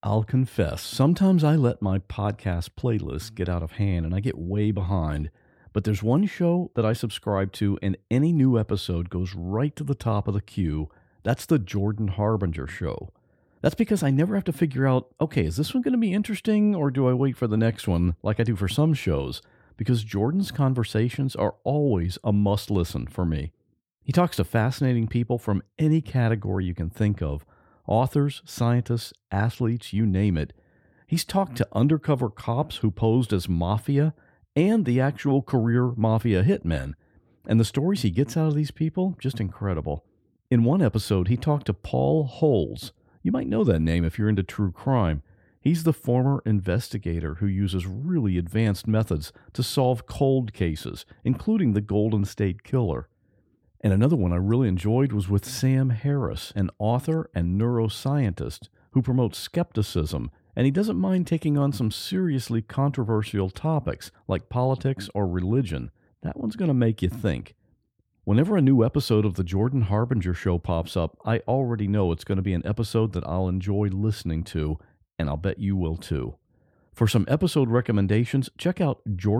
I'll confess, sometimes I let my podcast playlist get out of hand and I get way behind. But there's one show that I subscribe to, and any new episode goes right to the top of the queue. That's the Jordan Harbinger Show. That's because I never have to figure out, okay, is this one going to be interesting, or do I wait for the next one like I do for some shows? Because Jordan's conversations are always a must-listen for me. He talks to fascinating people from any category you can think of. Authors, scientists, athletes, you name it. He's talked to undercover cops who posed as mafia and the actual career mafia hitmen. And the stories he gets out of these people, just incredible. In one episode, he talked to Paul Holes. You might know that name if you're into true crime. He's the former investigator who uses really advanced methods to solve cold cases, including the Golden State Killer. And another one I really enjoyed was with Sam Harris, an author and neuroscientist who promotes skepticism, and he doesn't mind taking on some seriously controversial topics like politics or religion. That one's going to make you think. Whenever a new episode of the Jordan Harbinger Show pops up, I already know it's going to be an episode that I'll enjoy listening to, and I'll bet you will too. For some episode recommendations, check out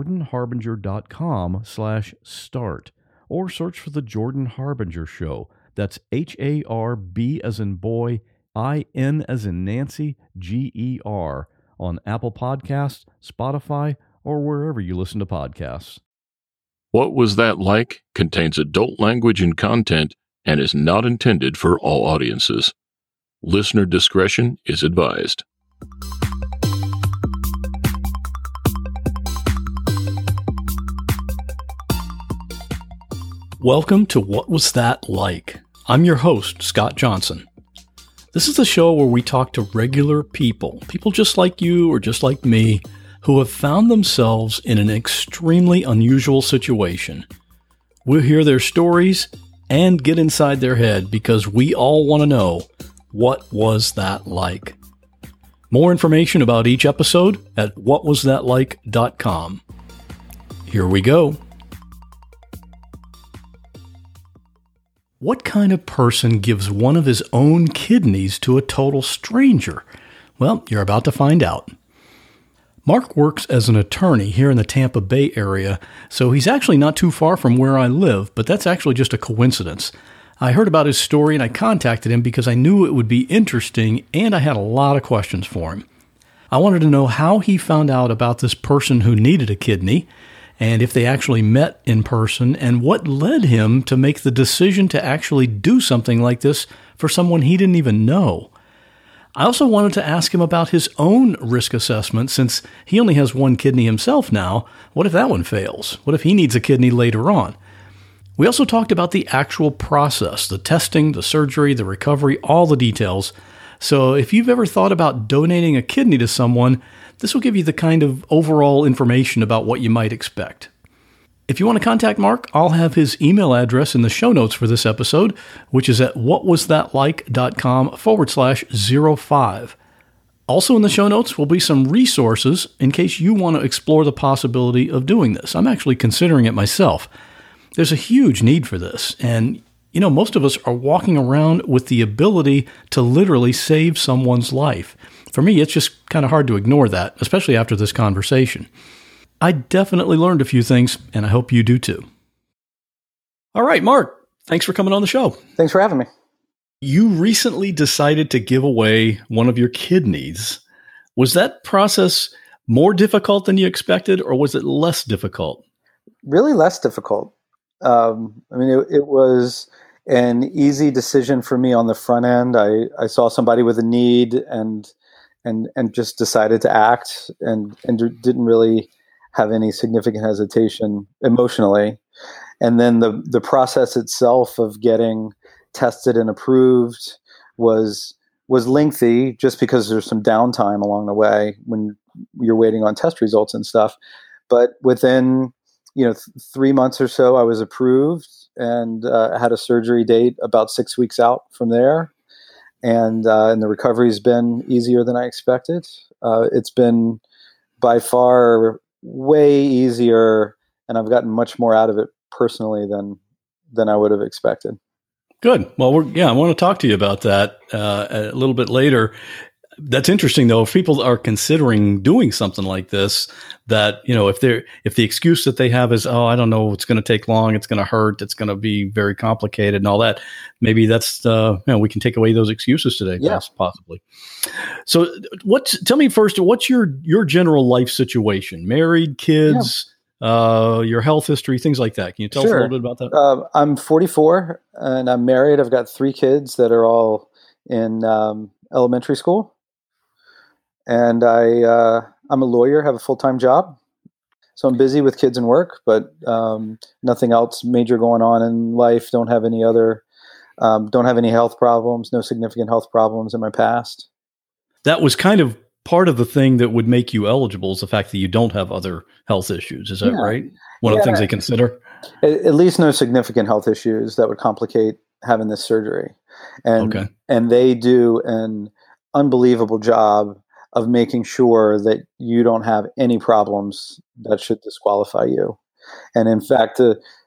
jordanharbinger.com/start. Or search for The Jordan Harbinger Show. That's HARB as in boy, IN as in Nancy, GER on Apple Podcasts, Spotify, or wherever you listen to podcasts. What Was That Like? Contains adult language and content and is not intended for all audiences. Listener discretion is advised. Welcome to What Was That Like? I'm your host, Scott Johnson. This is a show where we talk to regular people just like you or just like me, who have found themselves in an extremely unusual situation. We'll hear their stories and get inside their head because we all want to know, what was that like? More information about each episode at whatwasthatlike.com. Here we go. What kind of person gives one of his own kidneys to a total stranger? Well, you're about to find out. Mark works as an attorney here in the Tampa Bay area, so he's actually not too far from where I live, but that's actually just a coincidence. I heard about his story and I contacted him because I knew it would be interesting and I had a lot of questions for him. I wanted to know how he found out about this person who needed a kidney, and if they actually met in person, and what led him to make the decision to actually do something like this for someone he didn't even know. I also wanted to ask him about his own risk assessment, since he only has one kidney himself now. What if that one fails? What if he needs a kidney later on? We also talked about the actual process, the testing, the surgery, the recovery, all the details. So if you've ever thought about donating a kidney to someone, this will give you the kind of overall information about what you might expect. If you want to contact Mark, I'll have his email address in the show notes for this episode, which is at whatwasthatlike.com/05. Also in the show notes will be some resources in case you want to explore the possibility of doing this. I'm actually considering it myself. There's a huge need for this, and most of us are walking around with the ability to literally save someone's life. For me, it's just kind of hard to ignore that, especially after this conversation. I definitely learned a few things, and I hope you do too. All right, Mark, thanks for coming on the show. Thanks for having me. You recently decided to give away one of your kidneys. Was that process more difficult than you expected, or was it less difficult? Really less difficult. It was an easy decision for me on the front end. I saw somebody with a need and just decided to act and didn't really have any significant hesitation emotionally. And then the process itself of getting tested and approved was lengthy, just because there's some downtime along the way when you're waiting on test results and stuff. But within 3 months or so, I was approved and had a surgery date about 6 weeks out from there. And the recovery's been easier than I expected. It's been by far way easier, and I've gotten much more out of it personally than I would have expected. Good. Well, I want to talk to you about that a little bit later. That's interesting, though. If people are considering doing something like this, that, if the excuse that they have is, oh, I don't know, it's going to take long, it's going to hurt, it's going to be very complicated, and all that, maybe that's we can take away those excuses today, possibly. So, tell me first, what's your general life situation? Married, kids, your health history, things like that. Can you tell us a little bit about that? I'm 44 and I'm married. I've got 3 kids that are all in elementary school. And I'm a lawyer, have a full-time job. So I'm busy with kids and work, but nothing else major going on in life. Don't have any health problems, no significant health problems in my past. That was kind of part of the thing that would make you eligible, is the fact that you don't have other health issues. Is that right? One of the things they consider? At least no significant health issues that would complicate having this surgery. And they do an unbelievable job of making sure that you don't have any problems that should disqualify you. And in fact,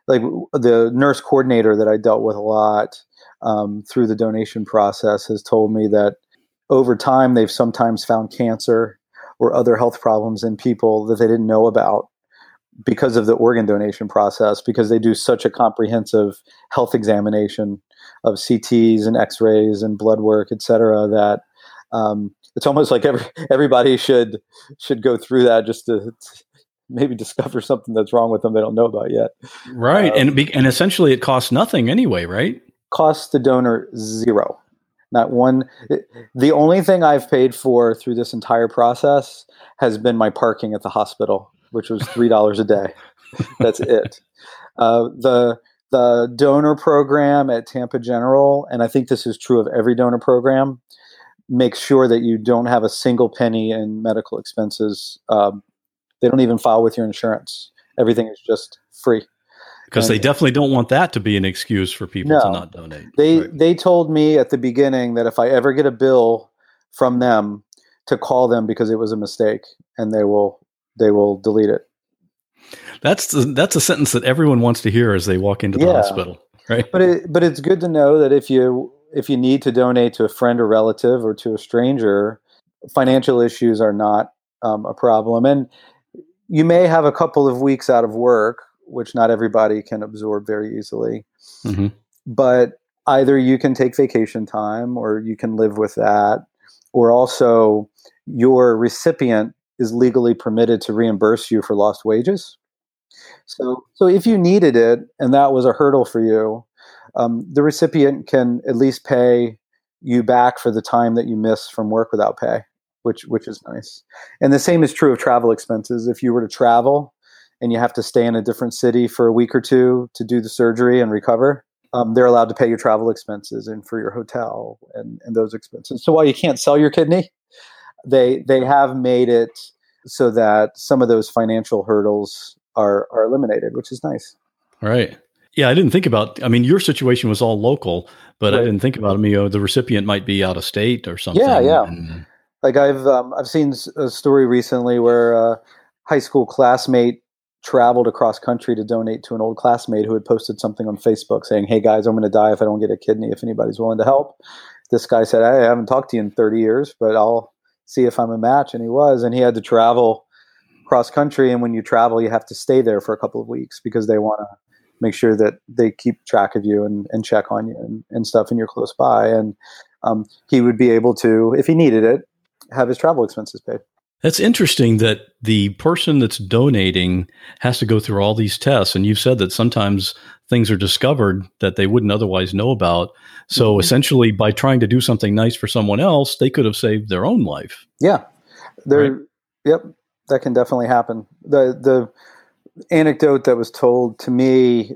the nurse coordinator that I dealt with a lot through the donation process has told me that over time, they've sometimes found cancer or other health problems in people that they didn't know about because of the organ donation process, because they do such a comprehensive health examination of CTs and X-rays and blood work, et cetera, that it's almost like everybody should go through that just to maybe discover something that's wrong with them they don't know about yet. Right. And essentially it costs nothing anyway, right? Costs the donor $0. Not one. The only thing I've paid for through this entire process has been my parking at the hospital, which was $3 a day. That's it. The donor program at Tampa General, and I think this is true of every donor program, makes sure that you don't have a single penny in medical expenses. They don't even file with your insurance. Everything is just free. Because they definitely don't want that to be an excuse for people to not donate. They told me at the beginning that if I ever get a bill from them, to call them because it was a mistake, and they will delete it. That's a sentence that everyone wants to hear as they walk into the hospital, right? But it's good to know that if you need to donate to a friend or relative or to a stranger, financial issues are not a problem. And you may have a couple of weeks out of work, which not everybody can absorb very easily. Mm-hmm. But either you can take vacation time or you can live with that, or also your recipient is legally permitted to reimburse you for lost wages. So if you needed it and that was a hurdle for you, the recipient can at least pay you back for the time that you miss from work without pay, which is nice. And the same is true of travel expenses. If you were to travel and you have to stay in a different city for a week or two to do the surgery and recover, they're allowed to pay your travel expenses and for your hotel and those expenses. So while you can't sell your kidney, they have made it so that some of those financial hurdles are eliminated, which is nice. Right. Yeah, I didn't think about, your situation was all local, but I didn't think about the recipient might be out of state or something. Yeah. Like I've seen a story recently where a high school classmate traveled across country to donate to an old classmate who had posted something on Facebook saying, "Hey guys, I'm going to die if I don't get a kidney, if anybody's willing to help." This guy said, "I haven't talked to you in 30 years, but I'll see if I'm a match." And he was, and he had to travel cross country. And when you travel, you have to stay there for a couple of weeks because they want to make sure that they keep track of you and check on you and stuff, and you're close by. And he would be able to, if he needed it, have his travel expenses paid. That's interesting that the person that's donating has to go through all these tests. And you've said that sometimes things are discovered that they wouldn't otherwise know about. So essentially, by trying to do something nice for someone else, they could have saved their own life. Yeah. Yep. That can definitely happen. The anecdote that was told to me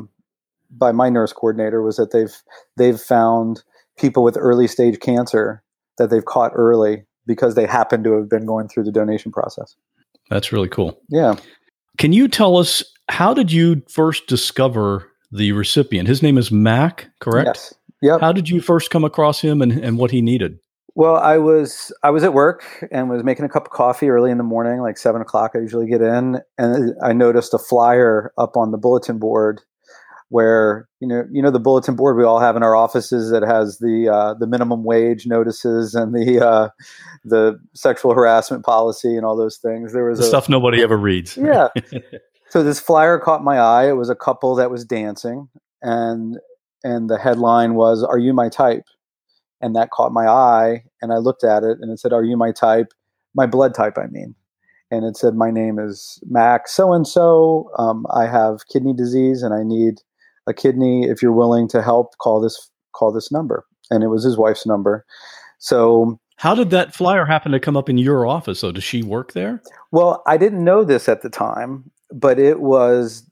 by my nurse coordinator was that they've found people with early stage cancer that they've caught early because they happen to have been going through the donation process. That's really cool. Yeah. Can you tell us, how did you first discover the recipient? His name is Mac, correct? Yes. Yep. How did you first come across him and what he needed? Well, I was at work and was making a cup of coffee early in the morning, like 7:00. I usually get in, and I noticed a flyer up on the bulletin board where the bulletin board we all have in our offices that has the minimum wage notices and the sexual harassment policy and all those things. There was the stuff nobody ever reads. Yeah. So this flyer caught my eye. It was a couple that was dancing, and the headline was, "Are you my type?" And that caught my eye, and I looked at it, and it said, "Are you my type? My blood type, I mean." And it said, "My name is Mac so-and-so. I have kidney disease, and I need a kidney. If you're willing to help, call this number." And it was his wife's number. So how did that flyer happen to come up in your office? So does she work there? Well, I didn't know this at the time, but it was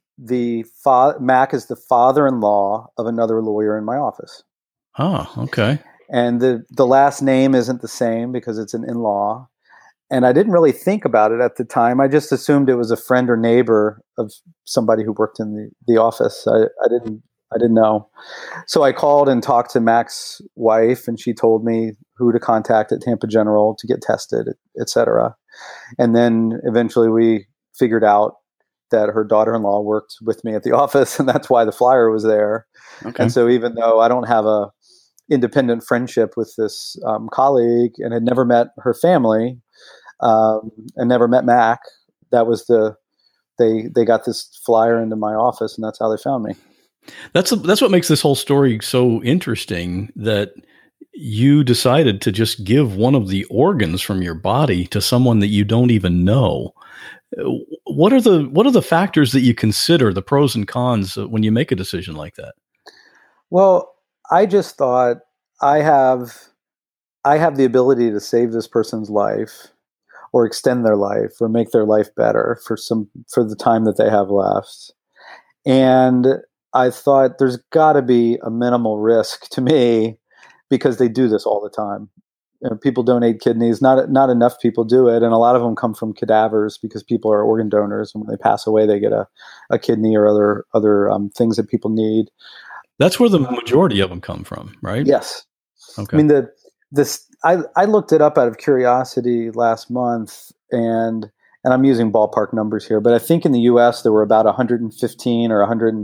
Mac is the father-in-law of another lawyer in my office. Oh, okay. And the last name isn't the same because it's an in-law. And I didn't really think about it at the time. I just assumed it was a friend or neighbor of somebody who worked in the office. I didn't know. So I called and talked to Mac's wife, and she told me who to contact at Tampa General to get tested, et cetera. And then eventually we figured out that her daughter-in-law worked with me at the office, and that's why the flyer was there. Okay. And so even though I don't have a independent friendship with this colleague and had never met her family, and never met Mac, that was they got this flyer into my office, and that's how they found me. That's what makes this whole story so interesting, that you decided to just give one of the organs from your body to someone that you don't even know. What are the factors that you consider, the pros and cons, when you make a decision like that? Well, I just thought I have the ability to save this person's life, or extend their life, or make their life better for the time that they have left. And I thought there's got to be a minimal risk to me, because they do this all the time. People donate kidneys. Not enough people do it, and a lot of them come from cadavers because people are organ donors, and when they pass away, they get a kidney or other things that people need. That's where the majority of them come from, right? Yes. Okay. I mean, I looked it up out of curiosity last month, and I'm using ballpark numbers here, but I think in the U.S. there were about 115 or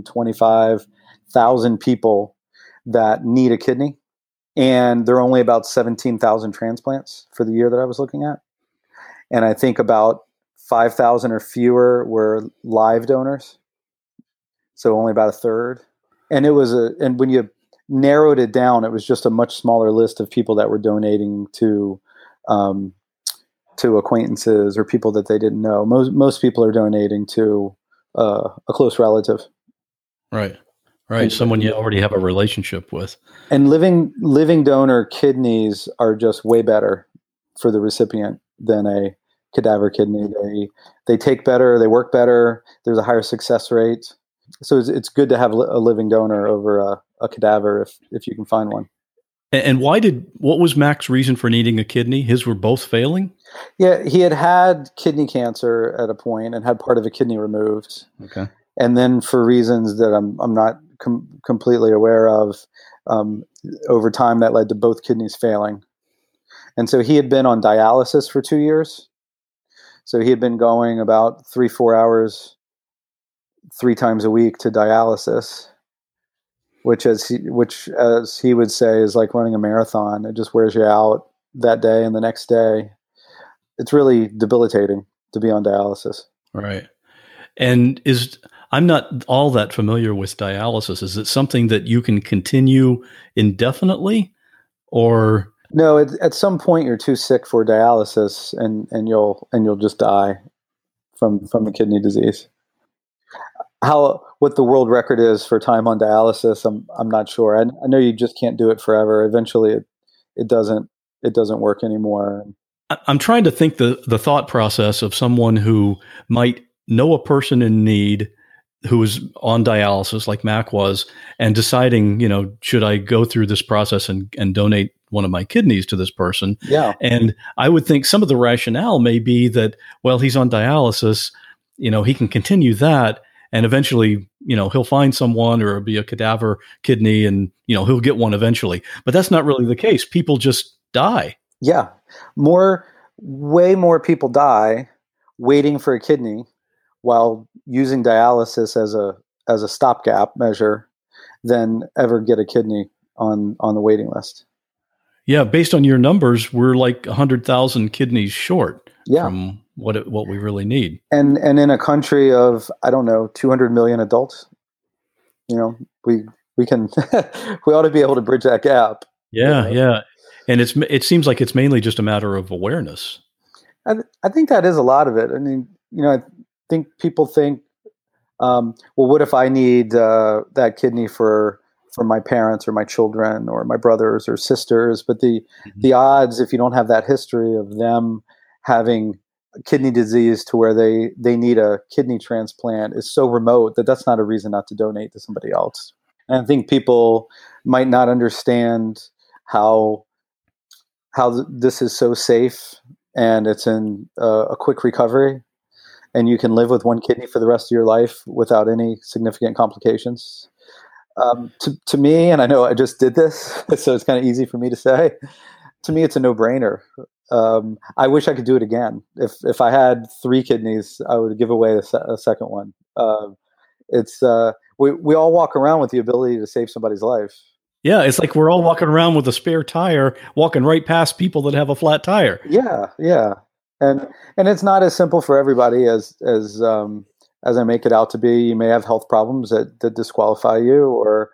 125,000 people that need a kidney, and there are only about 17,000 transplants for the year that I was looking at. And I think about 5,000 or fewer were live donors, so only about a third. And and when you narrowed it down, it was just a much smaller list of people that were donating to acquaintances or people that they didn't know. Most people are donating to a close relative. Right. Someone you already have a relationship with. And living donor kidneys are just way better for the recipient than a cadaver kidney. They take better, they work better. There's a higher success rate. So it's good to have a living donor over a cadaver if you can find one. And what was Mac's reason for needing a kidney? His were both failing? Yeah, he had kidney cancer at a point and had part of a kidney removed. Okay. And then for reasons that I'm not completely aware of, over time that led to both kidneys failing. And so he had been on dialysis for 2 years. So he had been going about 3-4 hours 3 times a week to dialysis, which as he would say is like running a marathon. It just wears you out that day and the next day. It's really debilitating to be on dialysis. Right. And I'm not all that familiar with dialysis. Is it something that you can continue indefinitely, or? No, at some point you're too sick for dialysis, and you'll just die from the kidney disease. What the world record is for time on dialysis, I'm not sure. I know you just can't do it forever. Eventually, it doesn't work anymore. I'm trying to think the thought process of someone who might know a person in need who is on dialysis like Mac was, and deciding, should I go through this process and donate one of my kidneys to this person? Yeah. And I would think some of the rationale may be that, well, he's on dialysis, he can continue that, and eventually, he'll find someone, or it'll be a cadaver kidney, and, he'll get one eventually. But that's not really the case. People just die. Yeah. Way more people die waiting for a kidney while using dialysis as a stopgap measure than ever get a kidney on the waiting list. Yeah, based on your numbers, we're like 100,000 kidneys short from what we really need. And in a country of, I don't know, 200 million adults, we can we ought to be able to bridge that gap. Yeah. And it seems like it's mainly just a matter of awareness. I think that is a lot of it. I mean, I think people think, well, what if I need that kidney for my parents or my children or my brothers or sisters? But the odds, if you don't have that history of them having kidney disease to where they need a kidney transplant, is so remote that that's not a reason not to donate to somebody else. And I think people might not understand how this is so safe, and it's in a quick recovery, and you can live with one kidney for the rest of your life without any significant complications. To me, and I know I just did this, so it's kind of easy for me to say, to me, it's a no-brainer. I wish I could do it again. If I had 3 kidneys, I would give away a second one. We all walk around with the ability to save somebody's life. Yeah, it's like we're all walking around with a spare tire, walking right past people that have a flat tire. Yeah. And it's not as simple for everybody as I make it out to be. You may have health problems that disqualify you, or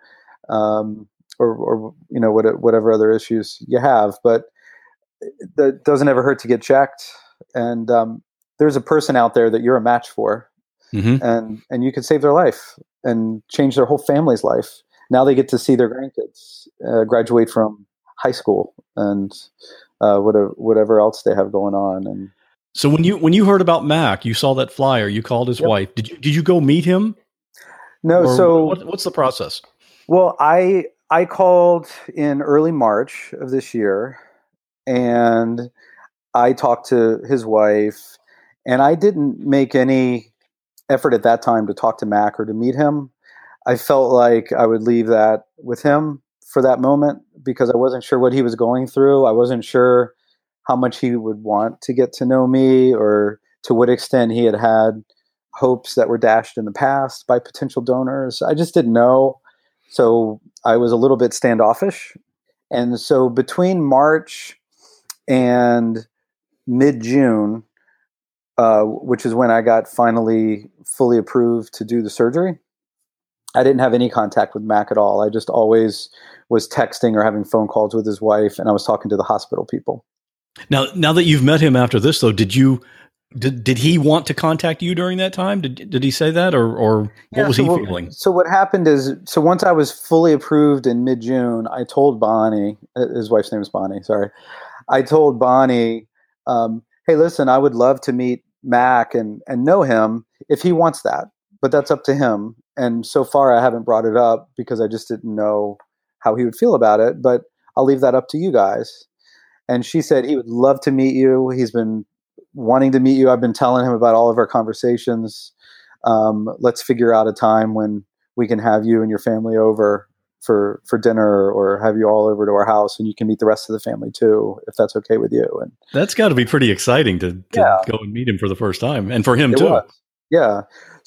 whatever other issues you have. But that doesn't ever hurt to get checked. And there's a person out there that you're a match for, and you can save their life and change their whole family's life. Now they get to see their grandkids graduate from high school and whatever else they have going on. And so when you heard about Mac, you saw that flyer, you called his wife. Did you go meet him? No. Or so what's the process? Well, I called in early March of this year, and I talked to his wife, and I didn't make any effort at that time to talk to Mac or to meet him. I felt like I would leave that with him for that moment because I wasn't sure what he was going through. I wasn't sure how much he would want to get to know me, or to what extent he had hopes that were dashed in the past by potential donors. I just didn't know. So I was a little bit standoffish. And so between March and mid-June, which is when I got finally fully approved to do the surgery, I didn't have any contact with Mac at all. I just always was texting or having phone calls with his wife, and I was talking to the hospital people. Now that you've met him after this, though, did he want to contact you during that time? Did he say that, or what was he feeling? So what happened is, once I was fully approved in mid-June, I told Bonnie, his wife's name is Bonnie, sorry. I told Bonnie, hey, listen, I would love to meet Mac and know him if he wants that, but that's up to him. And so far I haven't brought it up because I just didn't know how he would feel about it, but I'll leave that up to you guys. And she said he would love to meet you. He's been wanting to meet you. I've been telling him about all of our conversations. Let's figure out a time when we can have you and your family over for dinner, or have you all over to our house, and you can meet the rest of the family too, if that's okay with you. And that's got to be pretty exciting to go and meet him for the first time, and for him too. Was. Yeah.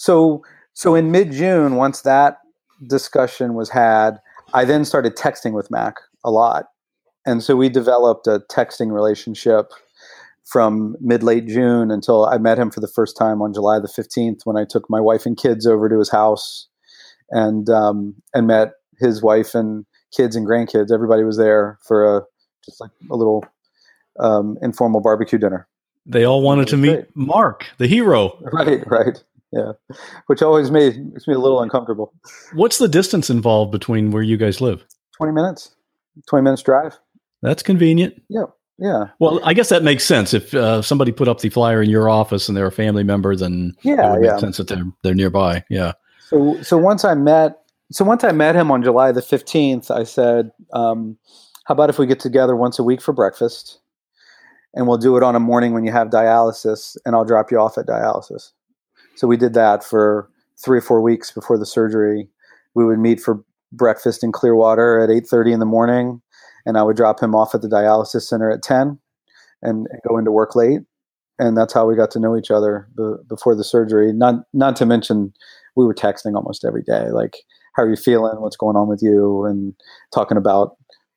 So in mid-June, once that discussion was had, I then started texting with Mac a lot. And so we developed a texting relationship from mid-late June until I met him for the first time on July the 15th, when I took my wife and kids over to his house and met his wife and kids and grandkids. Everybody was there for just like a little informal barbecue dinner. They all wanted to meet Mark, the hero. Right. Yeah. Which always makes me a little uncomfortable. What's the distance involved between where you guys live? 20 minutes. 20 minutes drive. That's convenient. Yeah. Well, I guess that makes sense. If somebody put up the flyer in your office and they're a family member, then it would make sense that they're nearby. Yeah. So once I met him on July the 15th, I said, how about if we get together once a week for breakfast, and we'll do it on a morning when you have dialysis, and I'll drop you off at dialysis. So we did that for 3 or 4 weeks before the surgery. We would meet for breakfast in Clearwater at 8:30 in the morning, and I would drop him off at the dialysis center at 10 and go into work late. And that's how we got to know each other before the surgery. Not to mention, we were texting almost every day. Like, how are you feeling? What's going on with you? And talking about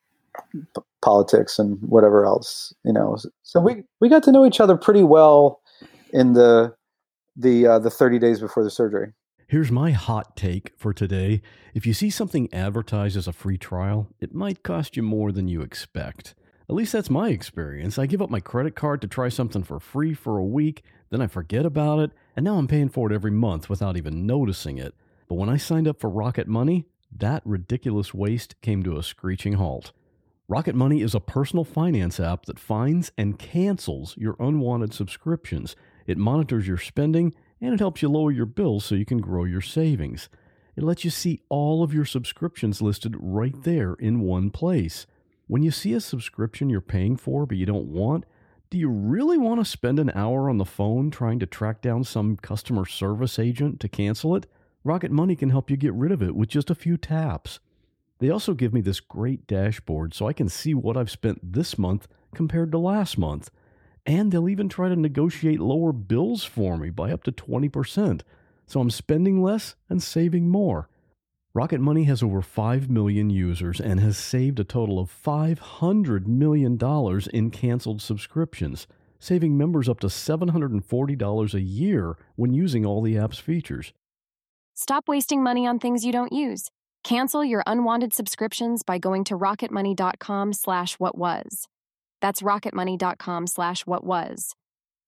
politics and whatever else, So we got to know each other pretty well in the 30 days before the surgery. Here's my hot take for today. If you see something advertised as a free trial, it might cost you more than you expect. At least that's my experience. I give up my credit card to try something for free for a week, then I forget about it, and now I'm paying for it every month without even noticing it. But when I signed up for Rocket Money, that ridiculous waste came to a screeching halt. Rocket Money is a personal finance app that finds and cancels your unwanted subscriptions. It monitors your spending, and it helps you lower your bills so you can grow your savings. It lets you see all of your subscriptions listed right there in one place. When you see a subscription you're paying for but you don't want, do you really want to spend an hour on the phone trying to track down some customer service agent to cancel it? Rocket Money can help you get rid of it with just a few taps. They also give me this great dashboard so I can see what I've spent this month compared to last month. And they'll even try to negotiate lower bills for me by up to 20%. So I'm spending less and saving more. Rocket Money has over 5 million users and has saved a total of $500 million in canceled subscriptions, saving members up to $740 a year when using all the app's features. Stop wasting money on things you don't use. Cancel your unwanted subscriptions by going to rocketmoney.com/whatwas. That's rocketmoney.com/whatwas.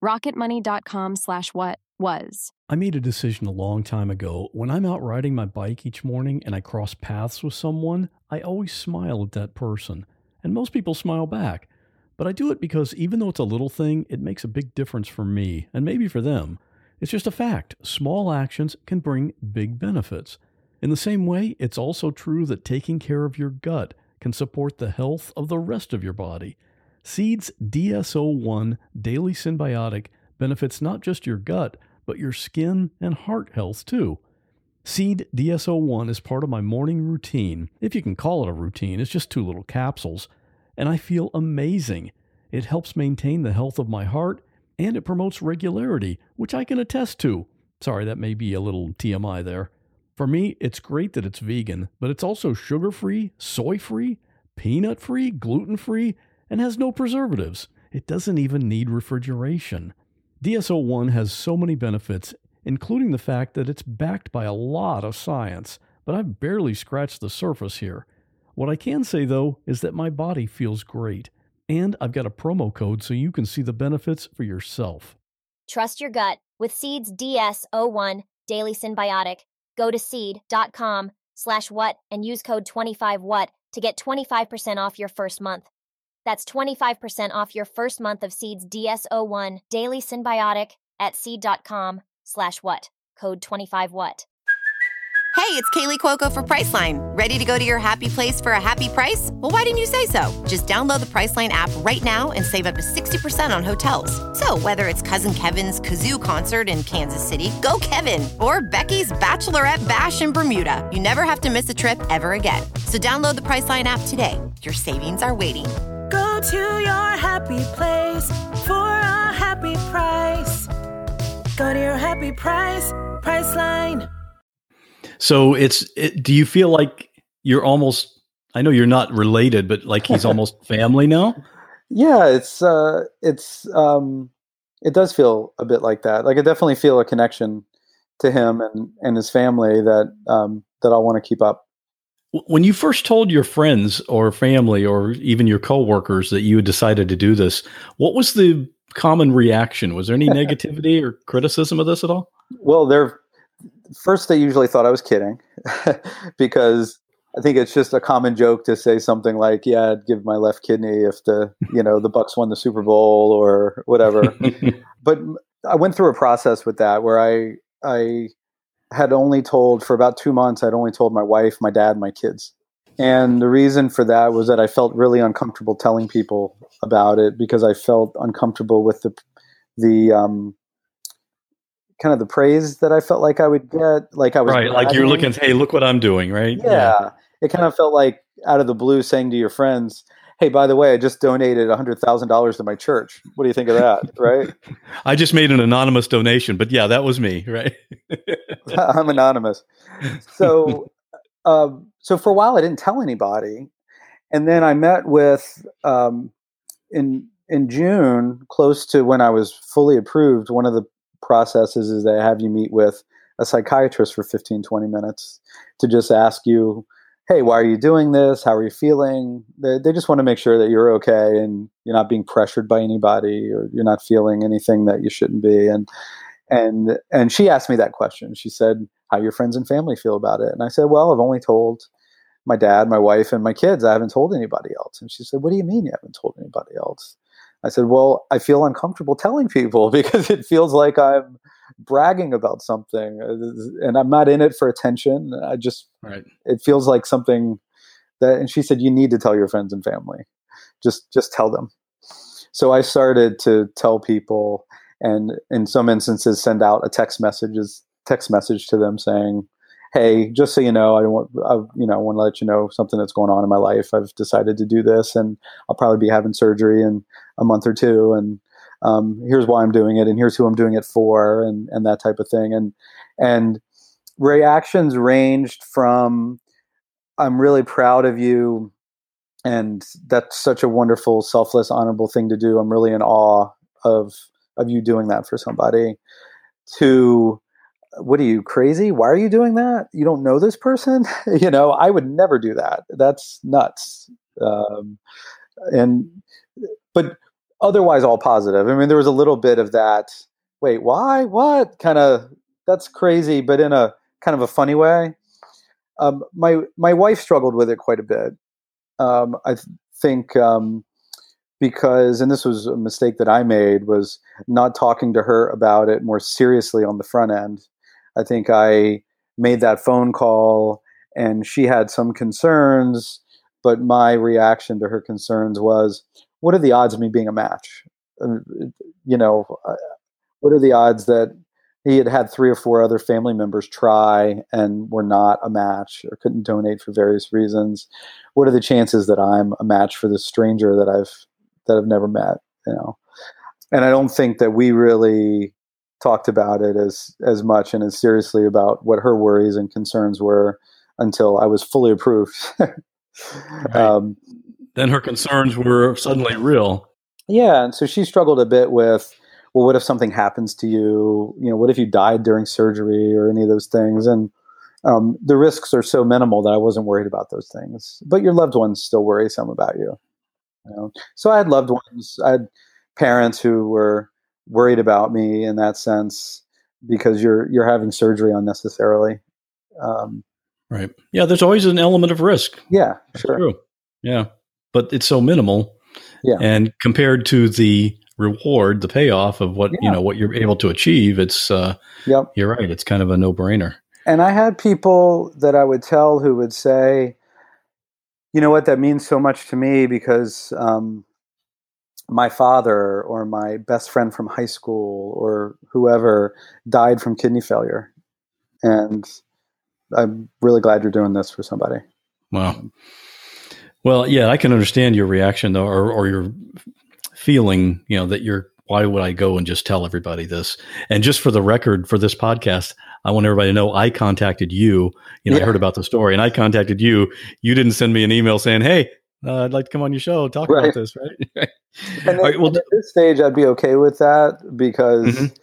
rocketmoney.com/whatwas. I made a decision a long time ago. When I'm out riding my bike each morning and I cross paths with someone, I always smile at that person. And most people smile back. But I do it because even though it's a little thing, it makes a big difference for me and maybe for them. It's just a fact. Small actions can bring big benefits. In the same way, it's also true that taking care of your gut can support the health of the rest of your body. Seed's DS-01 Daily Synbiotic benefits not just your gut, but your skin and heart health too. Seed DS-01 is part of my morning routine. If you can call it a routine, it's just 2 little capsules. And I feel amazing. It helps maintain the health of my heart, and it promotes regularity, which I can attest to. Sorry, that may be a little TMI there. For me, it's great that it's vegan, but it's also sugar-free, soy-free, peanut-free, gluten-free, and has no preservatives. It doesn't even need refrigeration. DS-01 has so many benefits, including the fact that it's backed by a lot of science, but I've barely scratched the surface here. What I can say, though, is that my body feels great, and I've got a promo code so you can see the benefits for yourself. Trust your gut with Seed's DS-01 Daily Synbiotic. Go to seed.com/what and use code 25what to get 25% off your first month. That's 25% off your first month of Seed's DS-01 Daily Synbiotic at seed.com/what. Code 25what. Hey, it's Kaylee Cuoco for Priceline. Ready to go to your happy place for a happy price? Well, why didn't you say so? Just download the Priceline app right now and save up to 60% on hotels. So whether it's Cousin Kevin's Kazoo Concert in Kansas City, go Kevin, or Becky's Bachelorette Bash in Bermuda, you never have to miss a trip ever again. So download the Priceline app today. Your savings are waiting. Go to your happy place for a happy price. Go to your happy price, Priceline. So do you feel like you're almost, I know you're not related, but like he's almost family now? Yeah, it does feel a bit like that. Like I definitely feel a connection to him and his family that I want to keep up. When you first told your friends or family or even your coworkers that you had decided to do this, what was the common reaction? Was there any negativity or criticism of this at all? Well, first they usually thought I was kidding because I think it's just a common joke to say something like, yeah, I'd give my left kidney if the Bucks won the Super Bowl or whatever. But I went through a process with that where I had only told for about 2 months, I'd only told my wife, my dad, my kids. And the reason for that was that I felt really uncomfortable telling people about it because I felt uncomfortable with the kind of the praise that I felt like I would get. Like I was right. Like you're looking, hey, look what I'm doing. Right. Yeah. It kind of felt like out of the blue saying to your friends, hey, by the way, I just donated $100,000 to my church. What do you think of that? Right. I just made an anonymous donation, but yeah, that was me. Right. I'm anonymous. So So for a while, I didn't tell anybody. And then I met with, in June, close to when I was fully approved, one of the processes is they have you meet with a psychiatrist for 15, 20 minutes to just ask you, hey, why are you doing this? How are you feeling? They just want to make sure that you're okay and you're not being pressured by anybody or you're not feeling anything that you shouldn't be. And she asked me that question. She said, how your friends and family feel about it? And I said, well, I've only told my dad, my wife, and my kids. I haven't told anybody else. And she said, what do you mean you haven't told anybody else? I said, well, I feel uncomfortable telling people because it feels like I'm bragging about something and I'm not in it for attention. It feels like something that, and she said, you need to tell your friends and family. Just tell them. So I started to tell people, and in some instances send out a text message to them saying, hey, just so you know, I want to let you know something that's going on in my life. I've decided to do this, and I'll probably be having surgery in a month or two. And here's why I'm doing it, and here's who I'm doing it for, and that type of thing. And reactions ranged from, I'm really proud of you, and that's such a wonderful, selfless, honorable thing to do. I'm really in awe of you doing that for somebody, to, what are you, crazy? Why are you doing that? You don't know this person? I would never do that. That's nuts. But otherwise all positive. I mean, there was a little bit of that, wait, why? What? Kind of, that's crazy, but in a kind of a funny way. My wife struggled with it quite a bit. I think because, and this was a mistake that I made, was not talking to her about it more seriously on the front end. I think I made that phone call and she had some concerns, but my reaction to her concerns was, what are the odds of me being a match? What are the odds that he had 3 or 4 other family members try and were not a match or couldn't donate for various reasons? What are the chances that I'm a match for this stranger that I've never met? And I don't think that we really talked about it as much and as seriously about what her worries and concerns were until I was fully approved. Right. Then her concerns were suddenly real. Yeah. And so she struggled a bit with, well, what if something happens to you? What if you died during surgery or any of those things? And the risks are so minimal that I wasn't worried about those things. But your loved ones still worry some about you. So I had loved ones. I had parents who were worried about me in that sense because you're having surgery unnecessarily. Right. Yeah. There's always an element of risk. Yeah, That's sure. True. Yeah. But it's so minimal. Yeah. And compared to the reward, the payoff of what, what you're able to achieve, it's, You're right. It's kind of a no-brainer. And I had people that I would tell who would say, you know what, that means so much to me because, my father or my best friend from high school or whoever died from kidney failure. And I'm really glad you're doing this for somebody. Wow. Well, yeah, I can understand your reaction though, or your feeling, that why would I go and just tell everybody this? And just for the record, for this podcast, I want everybody to know I contacted you. I heard about the story and I contacted you. You didn't send me an email saying, hey, I'd like to come on your show, talk about this, right? And at this stage, I'd be okay with that because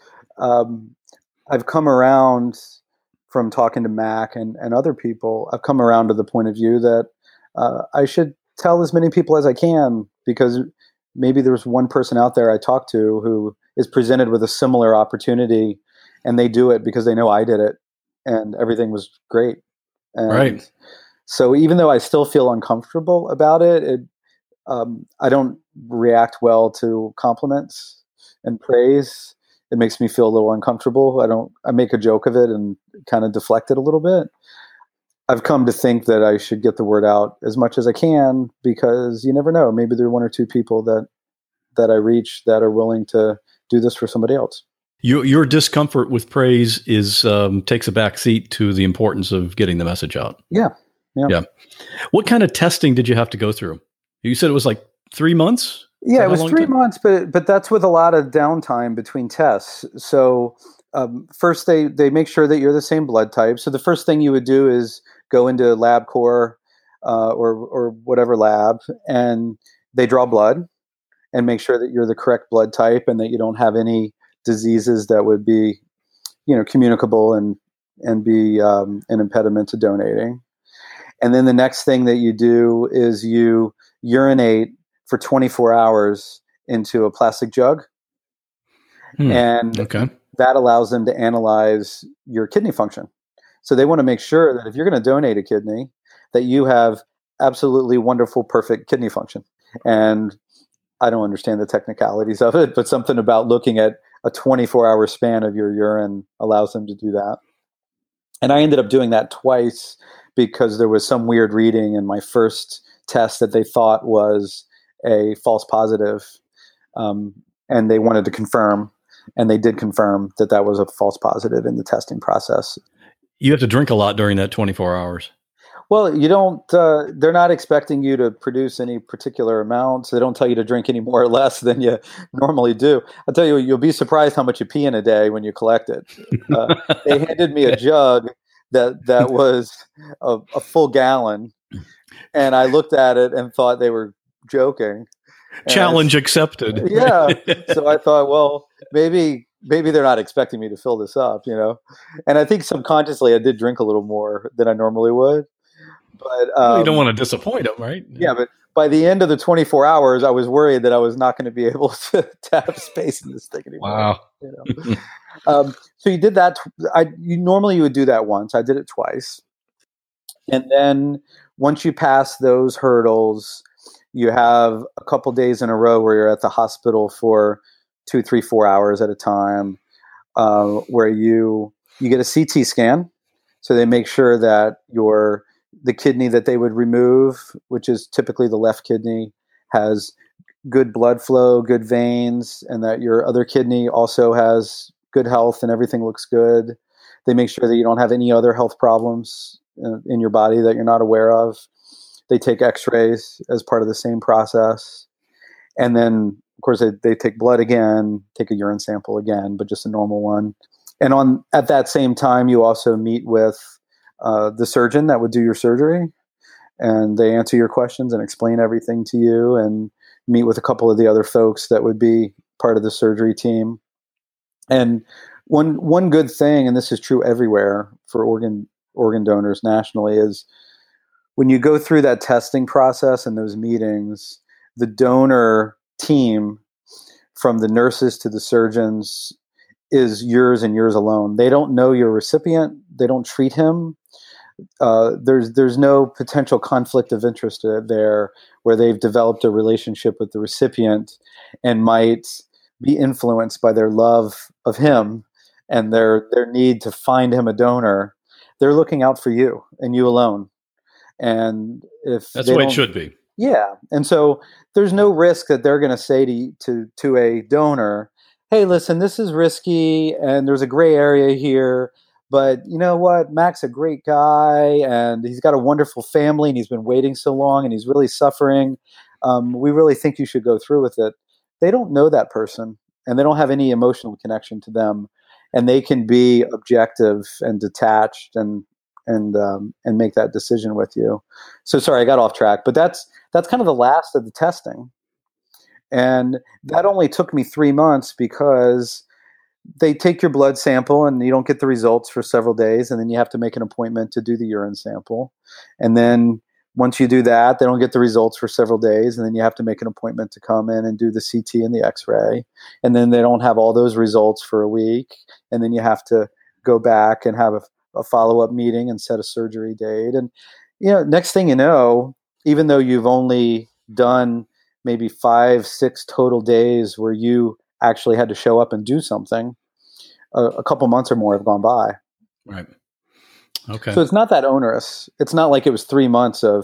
I've come around from talking to Mac and other people. I've come around to the point of view that I should tell as many people as I can because maybe there's one person out there I talk to who is presented with a similar opportunity and they do it because they know I did it and everything was great. And right. So even though I still feel uncomfortable about it, I don't react well to compliments and praise. It makes me feel a little uncomfortable. I make a joke of it and kind of deflect it a little bit. I've come to think that I should get the word out as much as I can because you never know. Maybe there are 1 or 2 people that I reach that are willing to do this for somebody else. Your discomfort with praise takes a back seat to the importance of getting the message out. Yeah. What kind of testing did you have to go through? You said it was like 3 months? Yeah, it was 3 months, but that's with a lot of downtime between tests. So first they make sure that you're the same blood type. So the first thing you would do is go into LabCorp or whatever lab, and they draw blood and make sure that you're the correct blood type and that you don't have any diseases that would be, communicable and be an impediment to donating. And then the next thing that you do is you urinate for 24 hours into a plastic jug. And that allows them to analyze your kidney function. So they want to make sure that if you're going to donate a kidney, that you have absolutely wonderful, perfect kidney function. And I don't understand the technicalities of it, but something about looking at a 24-hour span of your urine allows them to do that. And I ended up doing that twice because there was some weird reading in my first test that they thought was a false positive. And they wanted to confirm, and they did confirm that that was a false positive in the testing process. You have to drink a lot during that 24 hours. Well, you don't, they're not expecting you to produce any particular amounts. They don't tell you to drink any more or less than you normally do. I'll tell you, you'll be surprised how much you pee in a day when you collect it. They handed me a jug that was a full gallon, and I looked at it and thought they were joking. Challenge accepted. Yeah. So I thought, well, maybe they're not expecting me to fill this up, And I think subconsciously I did drink a little more than I normally would. But you don't want to disappoint them, right? Yeah, but by the end of the 24 hours, I was worried that I was not going to be able to have space in this thing anymore. Wow. So you did that. Normally you would do that once. I did it twice. And then once you pass those hurdles, you have a couple days in a row where you're at the hospital for 2, 3, 4 hours at a time, where you get a CT scan. So they make sure that the kidney that they would remove, which is typically the left kidney, has good blood flow, good veins, and that your other kidney also has good health and everything looks good. They make sure that you don't have any other health problems in your body that you're not aware of. They take x-rays as part of the same process. And then, of course, they take blood again, take a urine sample again, but just a normal one. And at that same time, you also meet with the surgeon that would do your surgery, and they answer your questions and explain everything to you, and meet with a couple of the other folks that would be part of the surgery team. And one good thing, and this is true everywhere for organ donors nationally, is when you go through that testing process and those meetings, the donor team, from the nurses to the surgeons, is yours and yours alone. They don't know your recipient. They don't treat him. There's no potential conflict of interest there, where they've developed a relationship with the recipient and might be influenced by their love of him and their need to find him a donor. They're looking out for you and you alone. And if that's the way it should be. Yeah. And so there's no risk that they're going to say to a donor, hey, listen, this is risky and there's a gray area here, but you know what? Mac's a great guy and he's got a wonderful family and he's been waiting so long and he's really suffering. We really think you should go through with it. They don't know that person and they don't have any emotional connection to them, and they can be objective and detached and make that decision with you. So sorry, I got off track, but that's kind of the last of the testing. And that only took me 3 months because they take your blood sample and you don't get the results for several days. And then you have to make an appointment to do the urine sample. And then once you do that, they don't get the results for several days. And then you have to make an appointment to come in and do the CT and the x-ray. And then they don't have all those results for a week. And then you have to go back and have a follow-up meeting and set a surgery date. And, next thing you know, even though you've only done maybe 5-6 total days where you actually had to show up and do something, a couple months or more have gone by. Right. Okay. So it's not that onerous. It's not like it was 3 months of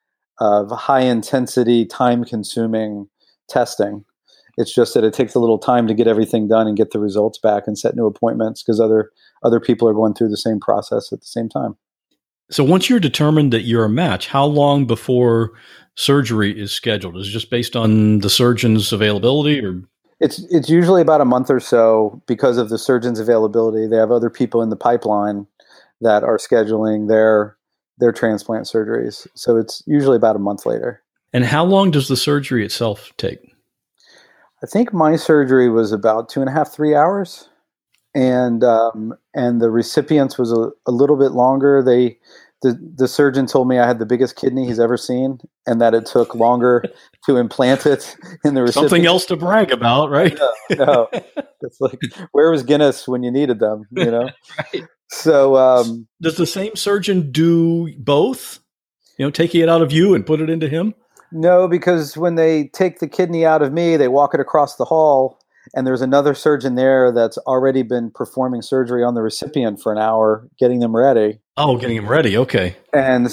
high intensity, time consuming testing. It's just that it takes a little time to get everything done and get the results back and set new appointments because other people are going through the same process at the same time. So once you're determined that you're a match, how long before surgery is scheduled? Is it just based on the surgeon's availability, or? It's usually about a month or so because of the surgeon's availability. They have other people in the pipeline that are scheduling their their transplant surgeries. So it's usually about a month later. And how long does the surgery itself take? I think my surgery was about 2.5, 3 hours. And the recipients was a little bit longer. The surgeon told me I had the biggest kidney he's ever seen, and that it took longer to implant it in the recipient. Something else to brag about, right? No. It's like, where was Guinness when you needed them, Right. So does the same surgeon do both? Taking it out of you and put it into him? No, because when they take the kidney out of me, they walk it across the hall, and there's another surgeon there that's already been performing surgery on the recipient for an hour, getting them ready. Oh, getting them ready. Okay. And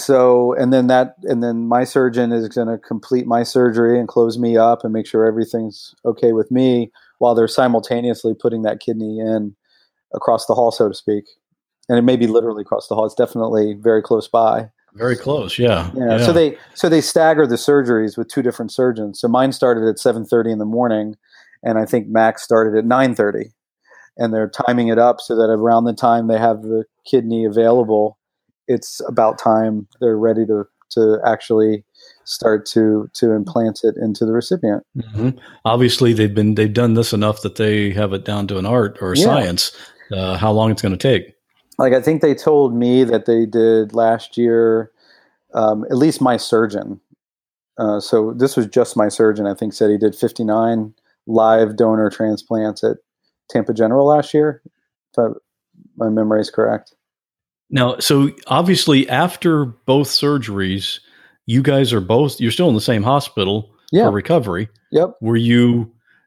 then my surgeon is going to complete my surgery and close me up and make sure everything's okay with me while they're simultaneously putting that kidney in across the hall, so to speak. And it may be literally across the hall. It's definitely very close by. Very close. Yeah. So they stagger the surgeries with two different surgeons. So mine started at 7:30 in the morning, and I think Max started at 9:30. And they're timing it up so that around the time they have the kidney available, it's about time they're ready to actually start to implant it into the recipient. Mm-hmm. Obviously, they've done this enough that they have it down to an art or a science. How long it's going to take? Like, I think they told me that they did last year, at least my surgeon. So this was just my surgeon, I think, said he did 59 live donor transplants at Tampa General last year, if my memory is correct. Now, so obviously after both surgeries, you guys you're still in the same hospital for recovery. Yep. Were you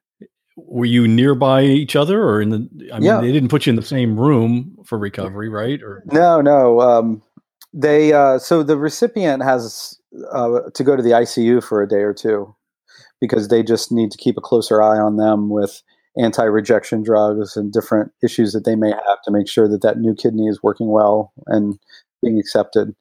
nearby each other, or they didn't put you in the same room for recovery, right? Or No. They so the recipient has to go to the ICU for a day or two because they just need to keep a closer eye on them with anti-rejection drugs and different issues that they may have to make sure that new kidney is working well and being accepted.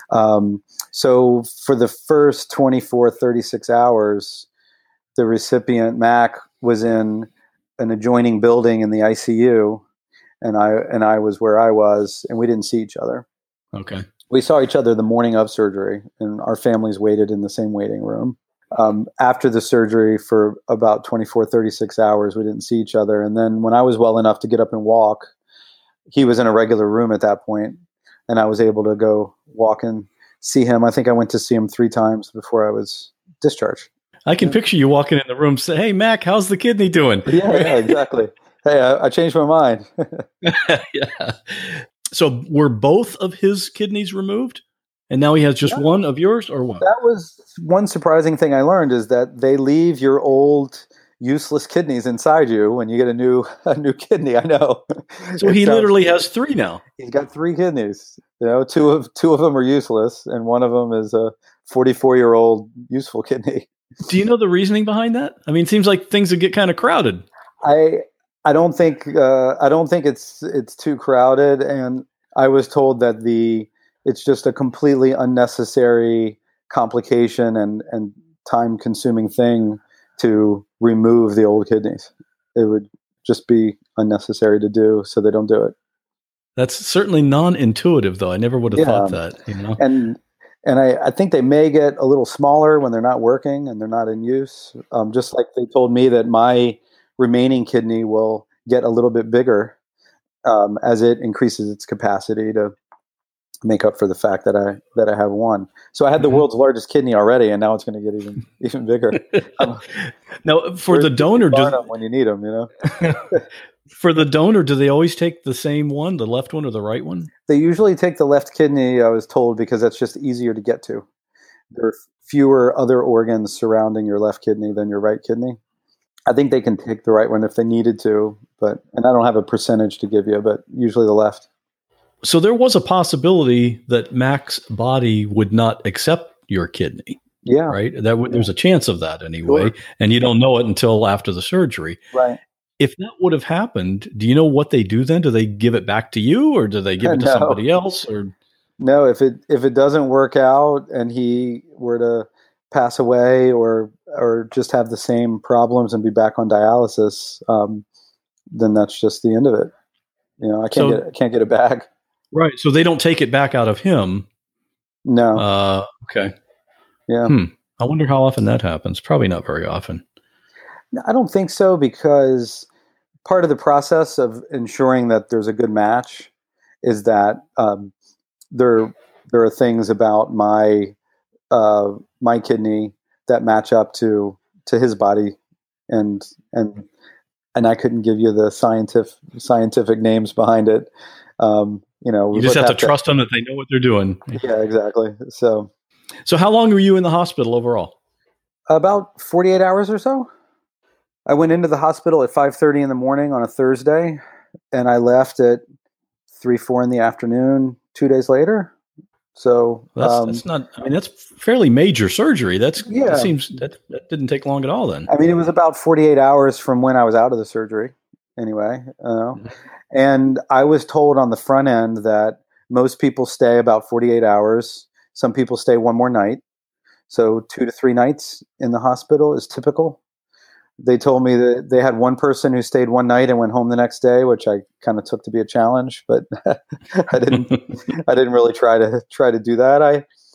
So for the first 24, 36 hours, the recipient, Mac, was in an adjoining building in the ICU, and I was where I was, and we didn't see each other. Okay. We saw each other the morning of surgery, and our families waited in the same waiting room. After the surgery for about 24, 36 hours, we didn't see each other. And then when I was well enough to get up and walk, he was in a regular room at that point, and I was able to go walk and see him. I think I went to see him 3 times before I was discharged. I can picture you walking in the room, say, "Hey, Mac, how's the kidney doing?" Yeah, exactly. Hey, I changed my mind. Yeah. So were both of his kidneys removed? And now he has just one of yours, or what? That was one surprising thing I learned, is that they leave your old useless kidneys inside you when you get a new kidney. I know. So he literally has 3 now. He's got 3 kidneys. Two of them are useless, and one of them is a 44-year-old useful kidney. Do you know the reasoning behind that? I mean, it seems like things would get kind of crowded. I don't think it's too crowded, and I was told that it's just a completely unnecessary complication and time-consuming thing to remove the old kidneys. It would just be unnecessary to do, so they don't do it. That's certainly non-intuitive, though. I never would have thought that. And I think they may get a little smaller when they're not working and they're not in use. Just like they told me that my remaining kidney will get a little bit bigger as it increases its capacity to make up for the fact that I have one. So I had the world's largest kidney already, and now it's going to get even bigger. Now, for the donor, when you need them, For the donor, do they always take the same one, the left one or the right one? They usually take the left kidney, I was told, because that's just easier to get to. There are fewer other organs surrounding your left kidney than your right kidney. I think they can take the right one if they needed to, and I don't have a percentage to give you, but usually the left. So there was a possibility that Mac's body would not accept your kidney. Yeah. Right? There's a chance of that anyway, sure. And you don't know it until after the surgery. Right. If that would have happened, do you know what they do then? Do they give it back to you, or do they give it to somebody else? Or no, if it doesn't work out and he were to pass away or just have the same problems and be back on dialysis, then that's just the end of it. I can't get it back. Right. So they don't take it back out of him. No. Okay. Yeah. I wonder how often that happens. Probably not very often. I don't think so, because part of the process of ensuring that there's a good match is that there are things about my kidney that match up to his body, and I couldn't give you the scientific names behind it. You just have to trust them that they know what they're doing. Yeah, exactly. So how long were you in the hospital overall? About 48 hours or so. I went into the hospital at 5:30 in the morning on a Thursday, and I left at 3-4 in the afternoon 2 days later. So that's not. I mean, that's fairly major surgery. That seems that didn't take long at all. Then I mean, it was about 48 hours from when I was out of the surgery. Anyway, and I was told on the front end that most people stay about 48 hours. Some people stay one more night. So 2 to 3 nights in the hospital is typical. They told me that they had one person who stayed one night and went home the next day, which I kind of took to be a challenge, but I didn't really try to do that.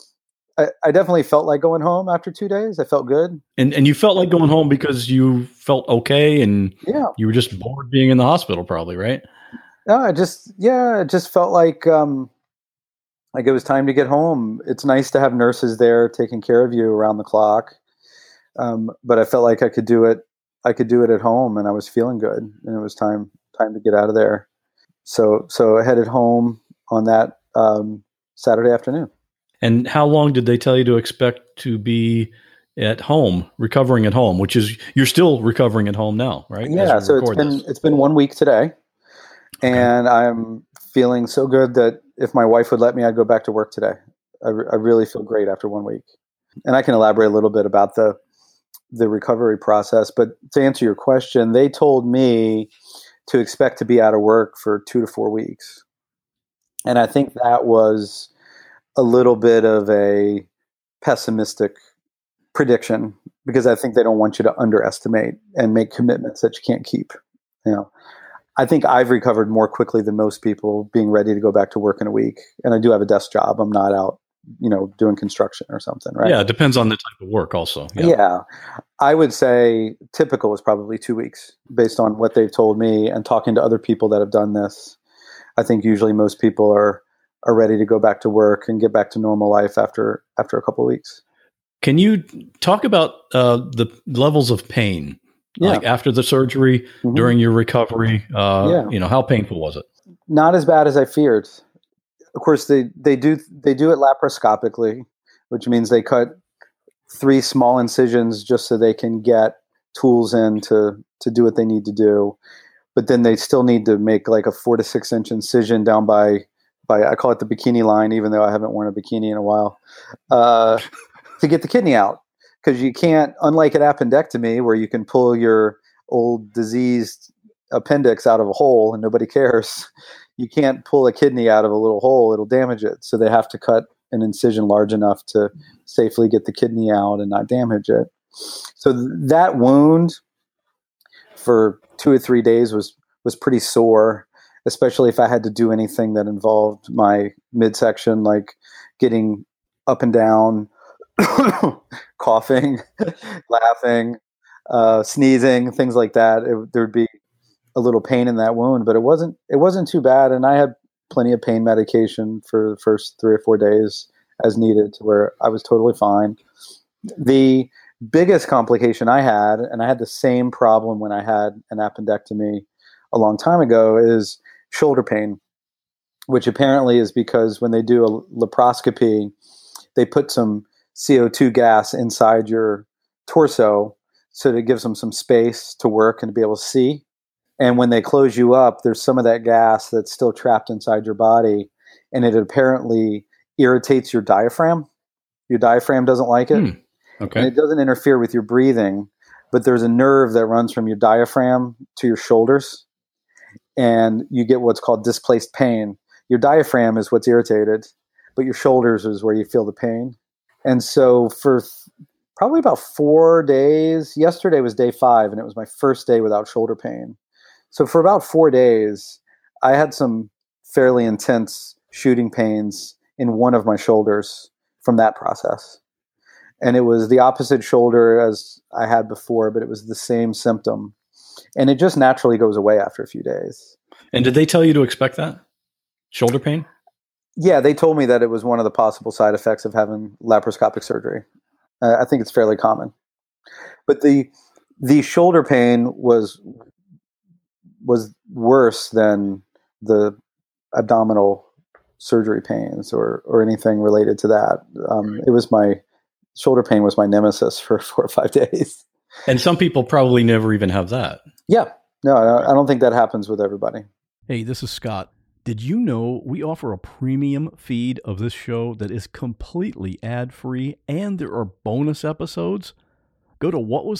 I definitely felt like going home after 2 days. I felt good. And you felt like going home because you felt okay, and you were just bored being in the hospital, probably, right? No, it just felt like it was time to get home. It's nice to have nurses there taking care of you around the clock. But I felt like I could do it at home, and I was feeling good, and it was time to get out of there. So I headed home on that Saturday afternoon. And how long did they tell you to expect to be at home, recovering at home, which is you're still recovering at home now, right? Yeah. So it's been 1 week today, and I'm feeling so good that if my wife would let me, I'd go back to work today. I really feel great after 1 week, and I can elaborate a little bit about the recovery process. But to answer your question, they told me to expect to be out of work for 2 to 4 weeks. And I think that was a little bit of a pessimistic prediction, because I think they don't want you to underestimate and make commitments that you can't keep. I think I've recovered more quickly than most people, being ready to go back to work in a week. And I do have a desk job. I'm not out doing construction or something, right? Yeah, it depends on the type of work also. Yeah. I would say typical is probably 2 weeks based on what they've told me and talking to other people that have done this. I think usually most people are ready to go back to work and get back to normal life after a couple of weeks. Can you talk about the levels of pain, like after the surgery, during your recovery? How painful was it? Not as bad as I feared. Of course, they do it laparoscopically, which means they cut 3 small incisions just so they can get tools in to do what they need to do. But then they still need to make like a 4 to 6 inch incision down by I call it the bikini line, even though I haven't worn a bikini in a while, to get the kidney out. Because you can't, unlike an appendectomy where you can pull your old diseased appendix out of a hole and nobody cares, you can't pull a kidney out of a little hole. It'll damage it. So they have to cut an incision large enough to safely get the kidney out and not damage it. So that wound for 2 or 3 days was pretty sore, especially if I had to do anything that involved my midsection, like getting up and down, coughing, laughing, sneezing, things like that. There would be a little pain in that wound, but it wasn't too bad. And I had plenty of pain medication for the first 3 or 4 days as needed, to where I was totally fine. The biggest complication I had, and I had the same problem when I had an appendectomy a long time ago, is shoulder pain, which apparently is because when they do a laparoscopy, they put some CO2 gas inside your torso so that it gives them some space to work and to be able to see. And when they close you up, there's some of that gas that's still trapped inside your body, and it apparently irritates your diaphragm. Your diaphragm doesn't like it. Okay. And it doesn't interfere with your breathing, but there's a nerve that runs from your diaphragm to your shoulders, and you get what's called displaced pain. Your diaphragm is what's irritated, but your shoulders is where you feel the pain. And so for probably about 4 days, yesterday was day 5, and it was my first day without shoulder pain. So for about 4 days, I had some fairly intense shooting pains in one of my shoulders. from that process. And it was the opposite shoulder as I had before, but it was the same symptom. And it just naturally goes away after a few days. And did they tell you to expect that? Shoulder pain? Yeah, they told me that it was one of the possible side effects of having laparoscopic surgery. I think it's fairly common. But the shoulder pain was worse than the abdominal surgery pains or anything related to that. It was shoulder pain was my nemesis for 4 or 5 days. And some people probably never even have that. Yeah. No, I don't think that happens with everybody. Hey, this is Scott. Did you know we offer a premium feed of this show that is completely ad-free and there are bonus episodes? Go to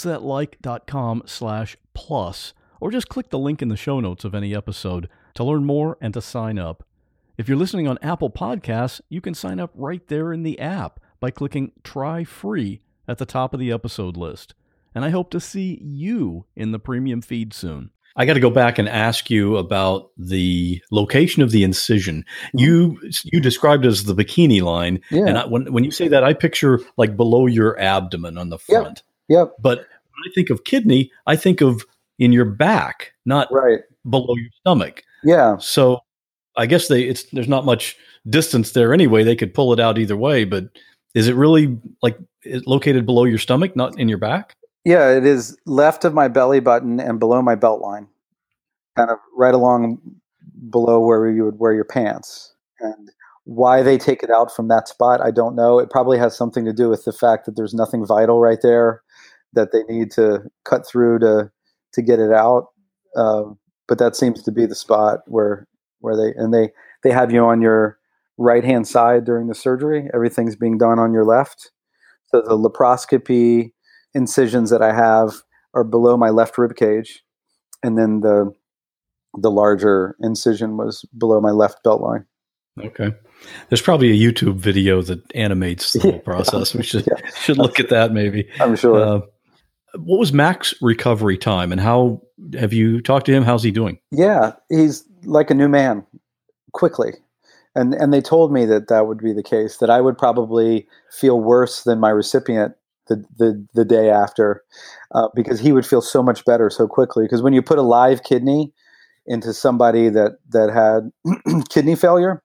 whatwasthatlike.com/plus or just click the link in the show notes of any episode to learn more and to sign up. If you're listening on Apple Podcasts, you can sign up right there in the app by clicking Try Free at the top of the episode list. And I hope to see you in the premium feed soon. I got to go back and ask you about the location of the incision. You described it as the bikini line. Yeah. And when you say that, I picture like below your abdomen on the front. Yep. But when I think of kidney, I think of in your back, not below your stomach. Yeah. So I guess there's not much distance there anyway. They could pull it out either way, but is it really like located below your stomach, not in your back? Yeah, it is left of my belly button and below my belt line, kind of right along below where you would wear your pants. And why they take it out from that spot, I don't know. It probably has something to do with the fact that there's nothing vital right there that they need to cut through to get it out. But that seems to be the spot where they have you on your right-hand side during the surgery. Everything's being done on your left. So the laparoscopy incisions that I have are below my left rib cage, and then the larger incision was below my left belt line. Okay. There's probably a YouTube video that animates the whole process. We should look at that maybe. I'm sure. What was Mac's recovery time, and how have you talked to him? How's he doing? Yeah, he's like a new man quickly. And they told me that would be the case, that I would probably feel worse than my recipient the day after, because he would feel so much better so quickly. Because when you put a live kidney into somebody that had kidney failure,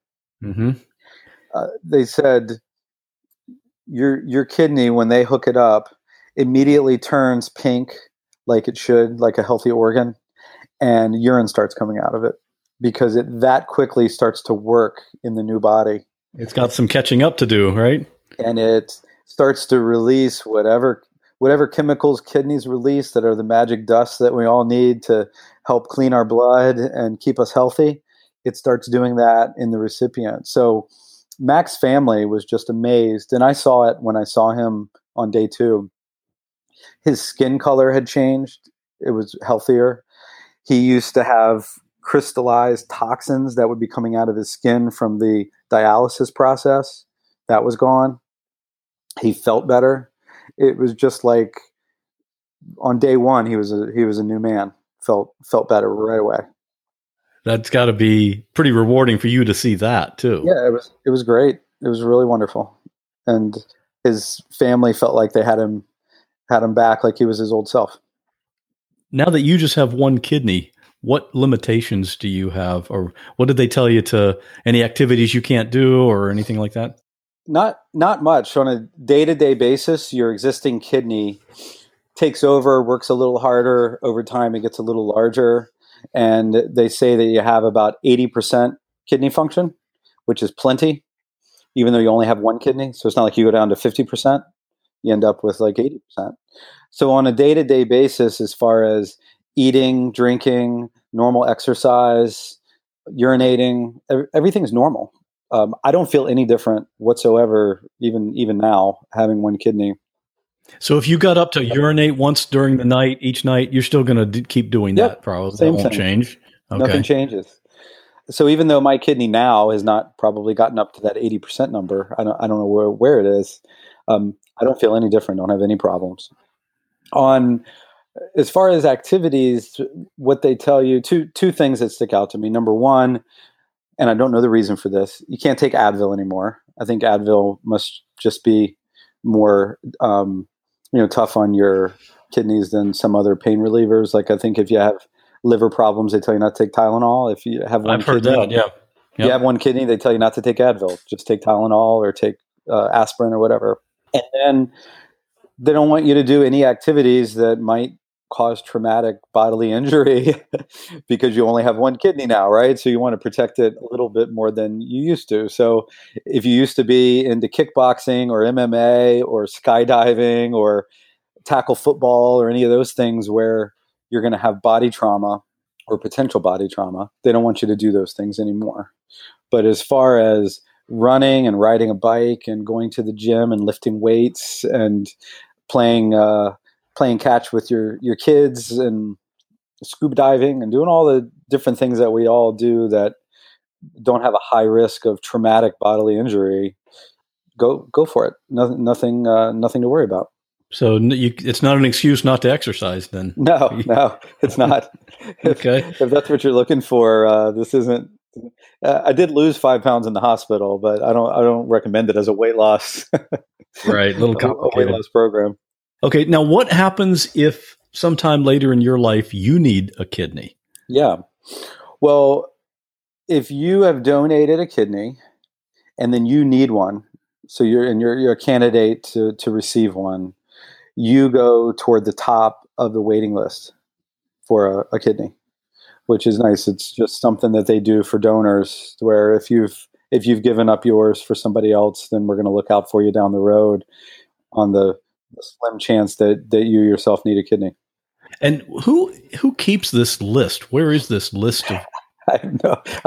they said your kidney, when they hook it up, immediately turns pink like it should, like a healthy organ, and urine starts coming out of it because it that quickly starts to work in the new body. It's got some catching up to do, right? And it starts to release whatever chemicals kidneys release that are the magic dust that we all need to help clean our blood and keep us healthy. It starts doing that in the recipient. So Mac's family was just amazed. And I saw it when I saw him on day 2. His skin color had changed. It was healthier. He used to have crystallized toxins that would be coming out of his skin from the dialysis process. That was gone. He felt better. It was just like on day 1, he was a new man. Felt better right away. That's got to be pretty rewarding for you to see that too. Yeah, it was great. It was really wonderful, and his family felt like they had him back, like he was his old self. Now that you just have one kidney, what limitations do you have, or what did they tell you to any activities you can't do or anything like that? Not much. On a day-to-day basis, your existing kidney takes over, works a little harder. Over time, it gets a little larger. And they say that you have about 80% kidney function, which is plenty, even though you only have one kidney. So it's not like you go down to 50%. You end up with like 80%. So on a day-to-day basis, as far as eating, drinking, normal exercise, urinating, everything's normal. I don't feel any different whatsoever, even now, having one kidney. So if you got up to urinate once during the night, each night, you're still going to keep doing that, probably. Same that won't thing. Change. Okay. Nothing changes. So even though my kidney now has not probably gotten up to that 80% number, I don't know where it is. I don't feel any different. Don't have any problems. On as far as activities, what they tell you, two things that stick out to me. Number one, and I don't know the reason for this, you can't take Advil anymore. I think Advil must just be more, tough on your kidneys than some other pain relievers. Like I think if you have liver problems, they tell you not to take Tylenol. If you have one I've heard kidney, that. Yeah. If you have one kidney, they tell you not to take Advil. Just take Tylenol or take aspirin or whatever. And then they don't want you to do any activities that might cause traumatic bodily injury because you only have one kidney now, right? So you want to protect it a little bit more than you used to. So if you used to be into kickboxing or MMA or skydiving or tackle football or any of those things where you're going to have body trauma or potential body trauma, they don't want you to do those things anymore. But as far as running and riding a bike and going to the gym and lifting weights and playing catch with your kids and scuba diving and doing all the different things that we all do that don't have a high risk of traumatic bodily injury, go for it. Nothing to worry about. So it's not an excuse not to exercise then? No, it's not. Okay. If that's what you're looking for, this isn't. I did lose 5 pounds in the hospital, but I don't recommend it as a weight loss. Right, a little complicated. A weight loss program. Okay, now what happens if sometime later in your life you need a kidney? Yeah, well, if you have donated a kidney and then you need one, so you're a candidate to receive one, you go toward the top of the waiting list for a kidney, which is nice. It's just something that they do for donors, where if you've given up yours for somebody else, then we're going to look out for you down the road on the slim chance that you yourself need a kidney. And who keeps this list? Where is this list of I have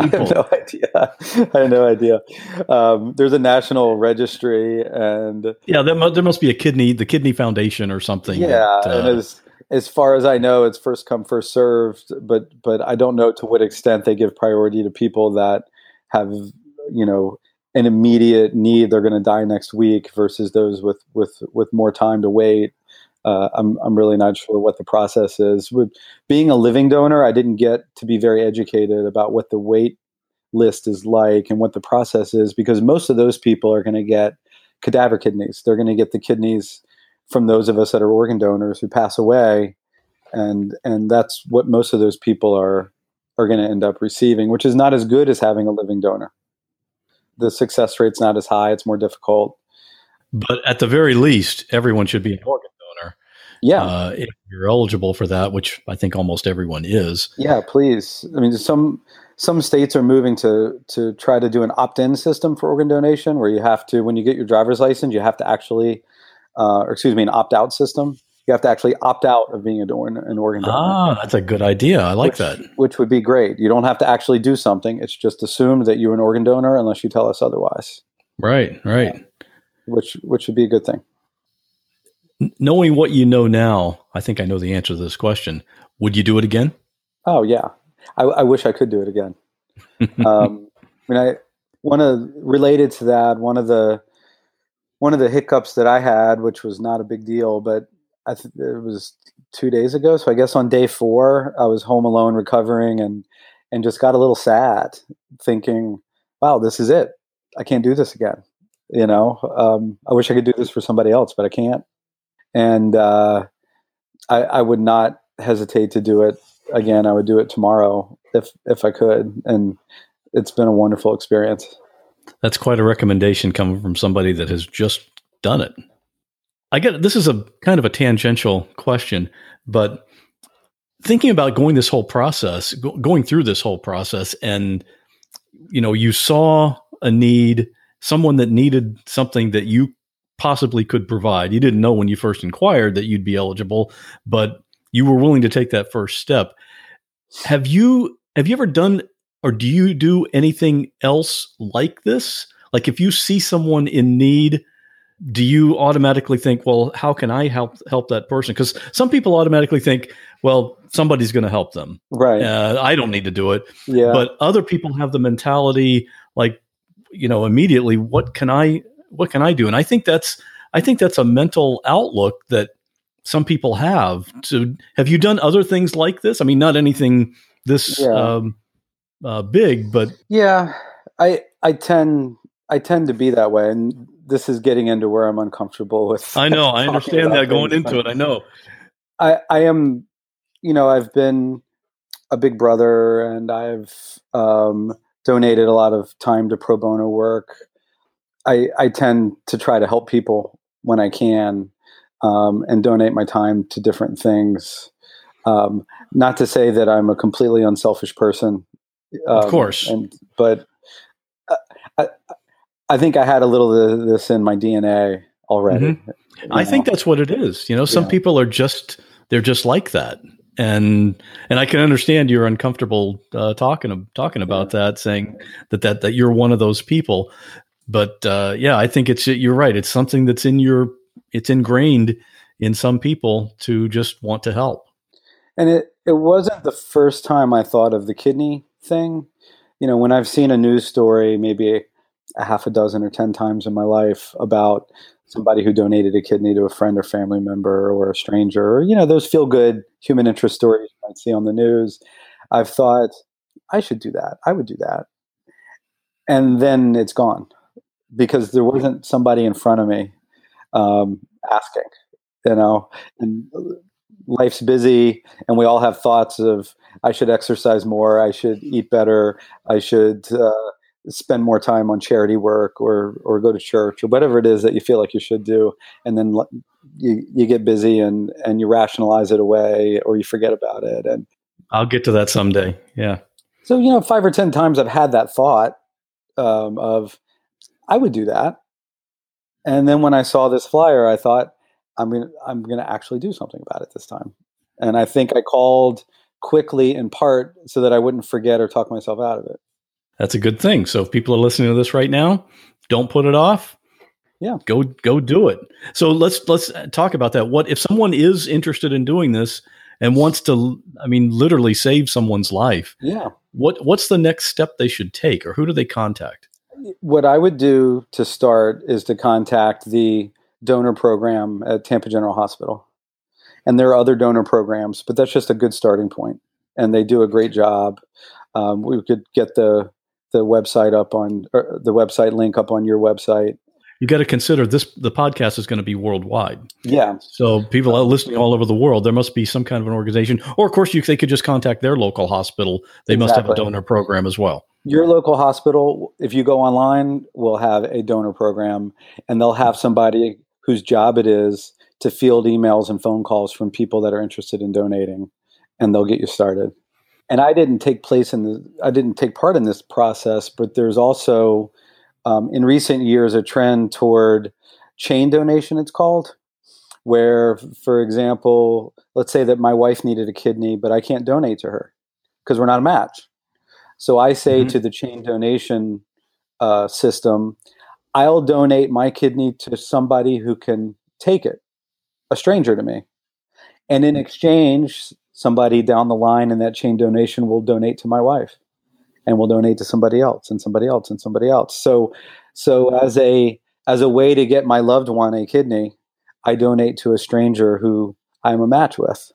no idea. There's a national registry, and there must be the Kidney Foundation or something. Yeah, and as far as I know, it's first come, first served. But I don't know to what extent they give priority to people that have an immediate need. They're going to die next week versus those with more time to wait. I'm really not sure what the process is. With being a living donor, I didn't get to be very educated about what the wait list is like and what the process is, because most of those people are going to get cadaver kidneys. They're going to get the kidneys from those of us that are organ donors who pass away, and that's what most of those people are going to end up receiving, which is not as good as having a living donor. The success rate's not as high. It's more difficult. But at the very least, everyone should be an organ donor. Yeah. If you're eligible for that, which I think almost everyone is. Yeah, please. I mean, some states are moving to try to do an opt-in system for organ donation, where you have to, when you get your driver's license, you have to actually, an opt-out system. You have to actually opt out of being an organ donor. Ah, that's a good idea. I like that. Which would be great. You don't have to actually do something. It's just assumed that you're an organ donor unless you tell us otherwise. Right. Which would be a good thing. Knowing what you know now, I think I know the answer to this question. Would you do it again? Oh yeah, I wish I could do it again. Related to that, one of the hiccups that I had, which was not a big deal, but it was 2 days ago. So I guess on day 4, I was home alone recovering and just got a little sad, thinking, "Wow, this is it. I can't do this again." I wish I could do this for somebody else, but I can't. And I would not hesitate to do it again. I would do it tomorrow if I could. And it's been a wonderful experience. That's quite a recommendation coming from somebody that has just done it. I get it. This is a kind of a tangential question, but thinking about going through this whole process, and you saw a need, someone that needed something that you possibly could provide. You didn't know when you first inquired that you'd be eligible, but you were willing to take that first step. Have you ever done, or do you do anything else like this? Like if you see someone in need, do you automatically think, well, how can I help that person? Because some people automatically think, well, somebody's going to help them. Right. I don't need to do it. Yeah. But other people have the mentality like, immediately, what can I do? And I think that's a mental outlook that some people have. So have you done other things like this? I mean, not anything this big, but yeah, I tend I tend to be that way, and this is getting into where I'm uncomfortable with. I know. I understand that going into it. I know. I am, I've been a big brother, and I've donated a lot of time to pro bono work. I tend to try to help people when I can, and donate my time to different things. Not to say that I'm a completely unselfish person, of course, but I think I had a little of this in my DNA already. Mm-hmm. I think that's what it is. Some people are they're just like that. And I can understand you're uncomfortable talking about that, saying that you're one of those people. But I think you're right. It's something that's it's ingrained in some people to just want to help. And it wasn't the first time I thought of the kidney thing. When I've seen a news story, maybe a half a dozen or 10 times in my life about somebody who donated a kidney to a friend or family member or a stranger, or, those feel good human interest stories you might see on the news. I've thought I should do that. I would do that. And then it's gone because there wasn't somebody in front of me asking, and life's busy and we all have thoughts of, I should exercise more. I should eat better. I should spend more time on charity work or go to church or whatever it is that you feel like you should do. And then you get busy and you rationalize it away or you forget about it. And I'll get to that someday. Yeah. So, 5 or 10 times I've had that thought of I would do that. And then when I saw this flyer, I thought I'm going to actually do something about it this time. And I think I called quickly in part so that I wouldn't forget or talk myself out of it. That's a good thing. So if people are listening to this right now, don't put it off. Yeah. Go do it. So let's talk about that. What if someone is interested in doing this and wants to, literally save someone's life? Yeah. What's the next step they should take, or who do they contact? What I would do to start is to contact the donor program at Tampa General Hospital. And there are other donor programs, but that's just a good starting point. And they do a great job. We could get the website up on the website link up on your website. You got to consider the podcast is going to be worldwide. Yeah. So people are listening all over the world. There must be some kind of an organization, or of course they could just contact their local hospital. They must have a donor program as well. Your local hospital, if you go online, will have a donor program, and they'll have somebody whose job it is to field emails and phone calls from people that are interested in donating, and they'll get you started. And I didn't take part in this process, but there's also in recent years a trend toward chain donation, it's called, where, for example, let's say that my wife needed a kidney, but I can't donate to her because we're not a match. So I say to the chain donation system, I'll donate my kidney to somebody who can take it, a stranger to me. And in exchange, somebody down the line in that chain donation will donate to my wife, and will donate to somebody else and somebody else and somebody else. So as a way to get my loved one a kidney, I donate to a stranger who I'm a match with.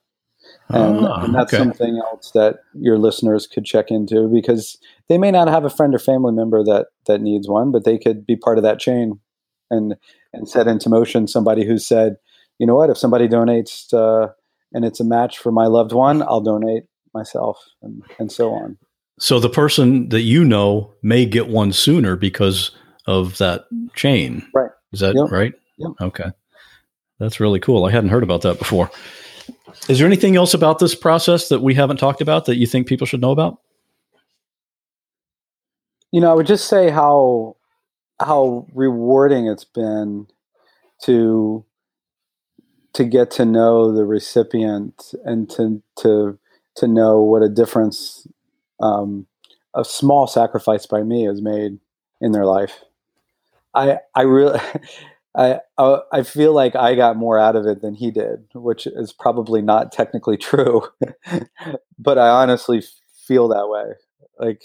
And that's something else that your listeners could check into, because they may not have a friend or family member that needs one, but they could be part of that chain and set into motion somebody who said, you know what, if somebody donates and it's a match for my loved one, I'll donate myself, and so on. So the person that may get one sooner because of that chain. Right. Is that right? Yep. Okay. That's really cool. I hadn't heard about that before. Is there anything else about this process that we haven't talked about that you think people should know about? I would just say how rewarding it's been to get to know the recipient and to know what a difference a small sacrifice by me has made in their life. I really I feel like I got more out of it than he did, which is probably not technically true, but I honestly feel that way. Like,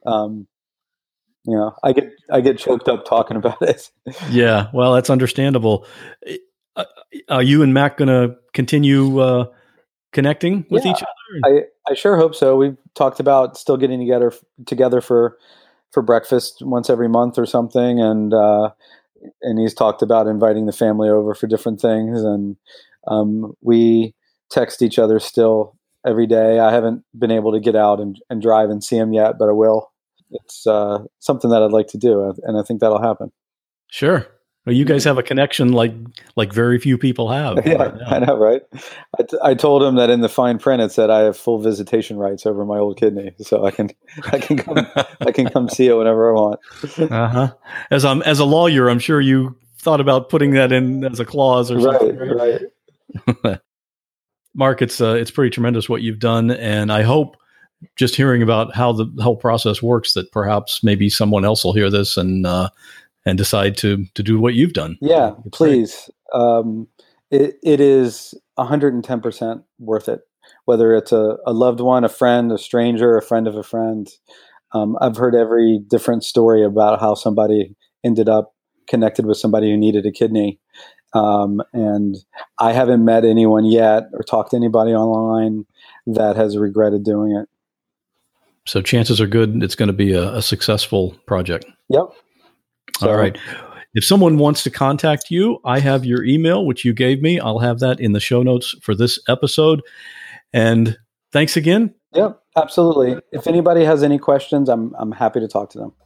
I get choked up talking about it. Yeah, well, that's understandable. Are you and Mac going to continue connecting with each other? I sure hope so. We've talked about still getting together for for breakfast once every month or something, and he's talked about inviting the family over for different things, and we text each other still every day. I haven't been able to get out and drive and see him yet, but I will. It's something that I'd like to do, and I think that'll happen. Sure. Well, you guys have a connection like very few people have. Yeah, right, I know, right? I told him that in the fine print it said I have full visitation rights over my old kidney, so I can come see it whenever I want. Uh-huh. As a lawyer, I'm sure you thought about putting that in as a clause or something. Right. Mark, it's pretty tremendous what you've done, and I hope just hearing about how the whole process works that perhaps maybe someone else will hear this and decide to do what you've done. Yeah, please. It is 110% worth it. Whether it's a loved one, a friend, a stranger, a friend of a friend. I've heard every different story about how somebody ended up connected with somebody who needed a kidney. And I haven't met anyone yet or talked to anybody online that has regretted doing it. So chances are good it's going to be a successful project. Yep. So, all right. If someone wants to contact you, I have your email, which you gave me. I'll have that in the show notes for this episode. And thanks again. Yep, absolutely. If anybody has any questions, I'm happy to talk to them.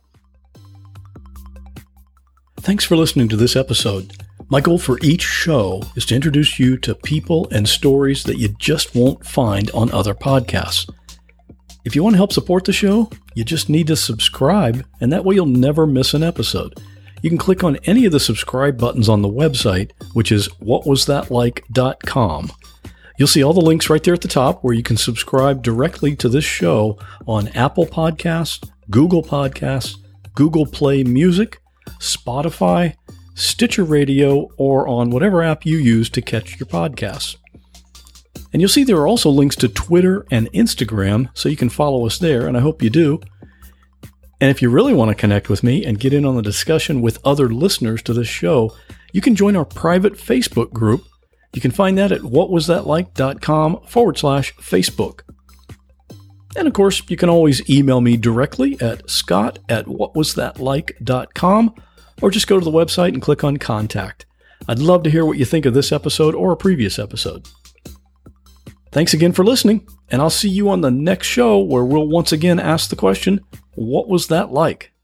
Thanks for listening to this episode. My goal for each show is to introduce you to people and stories that you just won't find on other podcasts. If you want to help support the show, you just need to subscribe, and that way you'll never miss an episode. You can click on any of the subscribe buttons on the website, which is whatwasthatlike.com. You'll see all the links right there at the top where you can subscribe directly to this show on Apple Podcasts, Google Podcasts, Google Play Music, Spotify, Stitcher Radio, or on whatever app you use to catch your podcasts. And you'll see there are also links to Twitter and Instagram, so you can follow us there, and I hope you do. And if you really want to connect with me and get in on the discussion with other listeners to this show, you can join our private Facebook group. You can find that at whatwasthatlike.com/Facebook. And of course, you can always email me directly at scott@whatwasthatlike.com, or just go to the website and click on Contact. I'd love to hear what you think of this episode or a previous episode. Thanks again for listening, and I'll see you on the next show where we'll once again ask the question, what was that like?